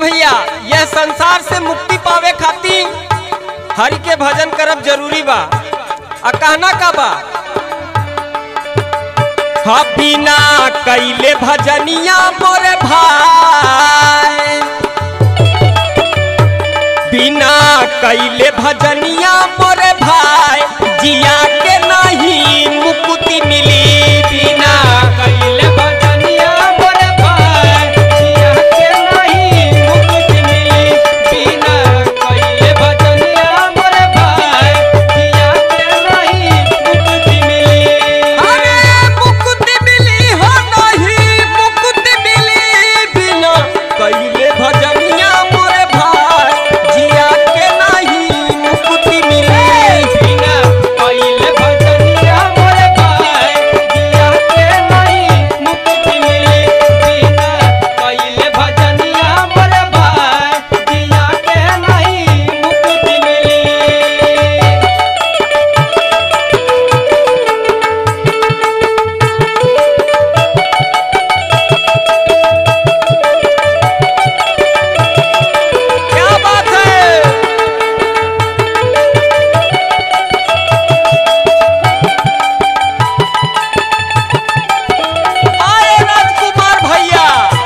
भैया यह संसार से मुक्ति पावे खातिर हरि के भजन करब जरूरी बा। आ कहना का बा, हाँ बिना कैले भजनिया मोरे भाई, बिना कैले भजनिया मोरे भाई, जिया के नहीं मुक्ति मिली। बिना कैले भजनिया मोरे भाई, जिया के नहीं मुक्ति मिली। बिना कैले भजनिया मोरे भाई, जिया के नहीं मुक्ति मिली। अरे मुक्ति मिली हो नहीं मुक्ति मिली, बिना कैले भजनिया मोरे भाई, जिया के नहीं मुक्ति मिली। बिना कैले भजनिया मोरे भाई, जिया के नहीं मुक्ति मिली। बिना कैले भजनिया मोरे भाई, जिया के नहीं मुक्ति मिली। क्या बात है। आए राजकुमार भैया,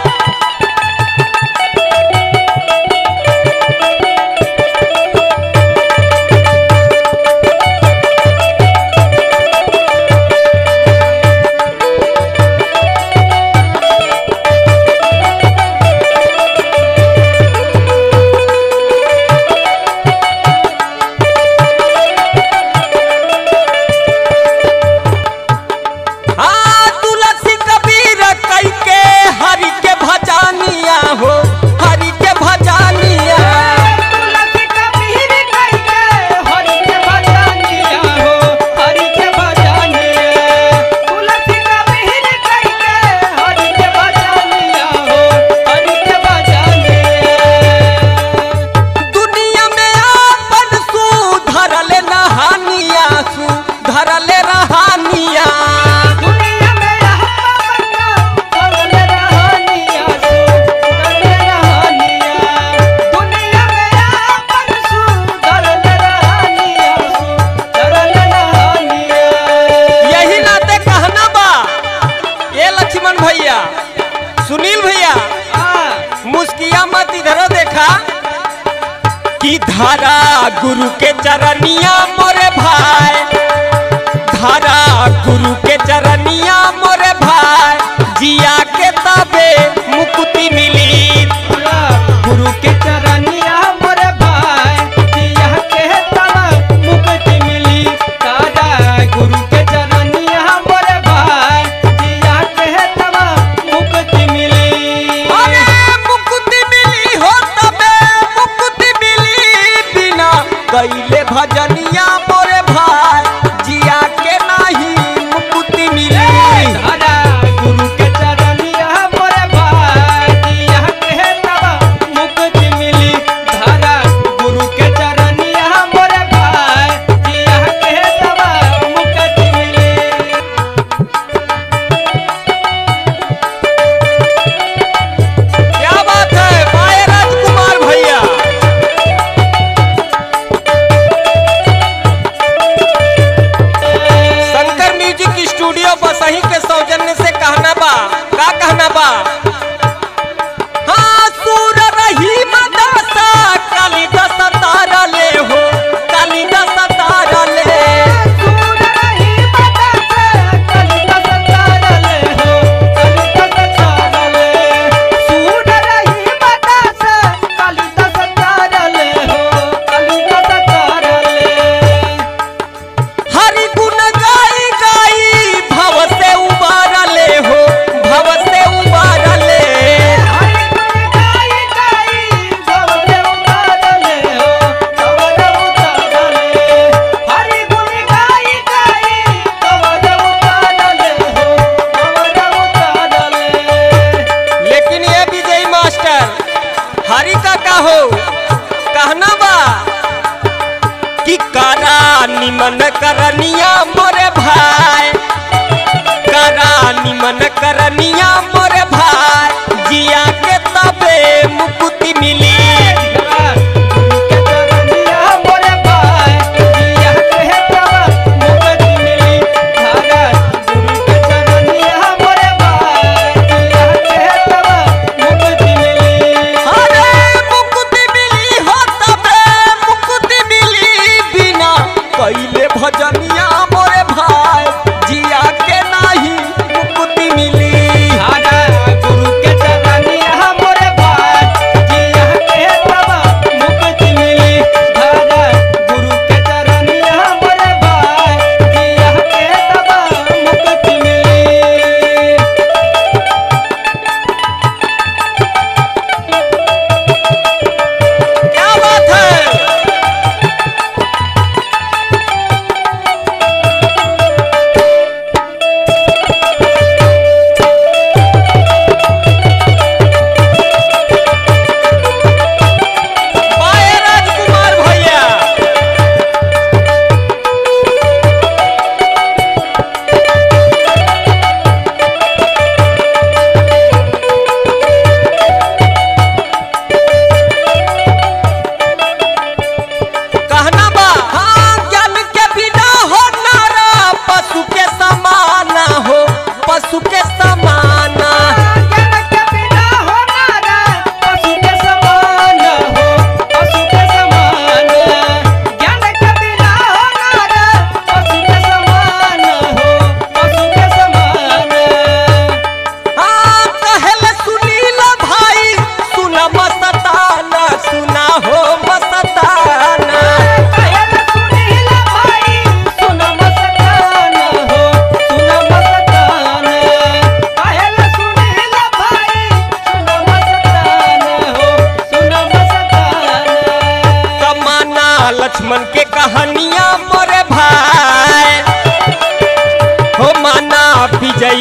हाँ तुलसी कबीर कई के हरि के भजानिया हो, हरि के भजानिया। तुलसी कबीर कई के हरि के भजानिया हो, हरि के भजानिया। तुलसी कबीर कई के हरि के भजानिया हो, हरि के भजानिया। दुनिया में आपन सुधरल नहानिया, सुधरल रहानिया। दुनिया में सुधरल रहानिया, सुधरल रहानिया। दुनिया में आपन सुधरल रहानिया, सुधरल रहानिया। यही नाते कहना बा ये लक्ष्मण भैया, सुनील भैया, मुस्किया मत इधरो देखा कि धारा गुरु के चरनिया मोरे भाई, धारा गुरु के चरनिया मोरे भाई, जिया के तबे मुक्ति मिली। धारा गुरु के चरनिया मोरे भाई, जिया के तबे मुक्ति मिली। धारा गुरु के चरनिया मोरे भाई, जिया के तबे मुक्ति मिली। अरे मुक्ति मिली हो तबे मुक्ति मिली, बिना कैले भजनिया मोरे भाई, जिया के नहीं मुक्ति मिली। धारा गुरु के चरनिया मोरे भाई, जिया के तब मुक्ति मिली। धारा गुरु के चरनिया मोरे भाई, जिया के तब मुक्ति मिली। क्या बात है माए राजकुमार भैया। शंकर म्यूजिक स्टूडियो बसही के सौजन्य से कहना बा, का कहना बा, हाँ सूर रही मदसा कालिदास तारले हो, कालिदास तारले। सूर रही मदसा कालिदास तारले हो, कालिदास तारले। सूर रही मदसा कालिदास तारले हो, कालिदास तारले। हरि गुण गाई गाई भव से उबारले हो, भव से उबारले। हरि गुण गाई गाई भव से उबारले हो, भव से उबारले। हरि गुण गाई गाई भव से उबारले हो, भव से उबारले। लेकिन ये विजय मास्टर हरि का हो कहना बा कि करा निमन करनिया मोरे भाई, करा निमन करनिया मोरे भाई, जिया के तबे मुक्ति मिली।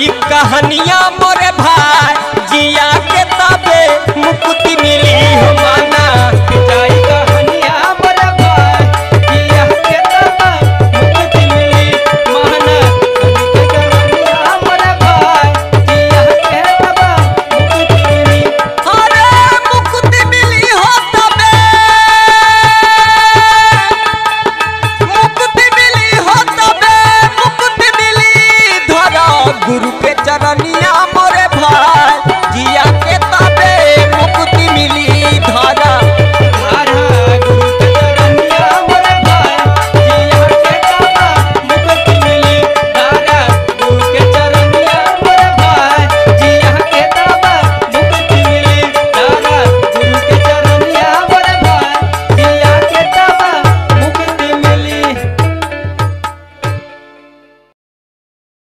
कहानियां